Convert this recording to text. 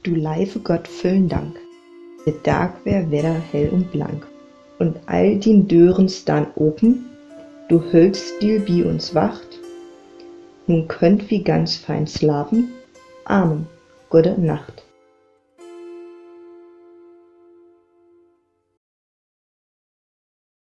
Du leife Gott füllen Dank. Der Tag wär wieder hell und blank. Und all die Dören staan open, du hölst die bi uns wacht. Nun könnt wie ganz fein slapen. Amen. Gute Nacht.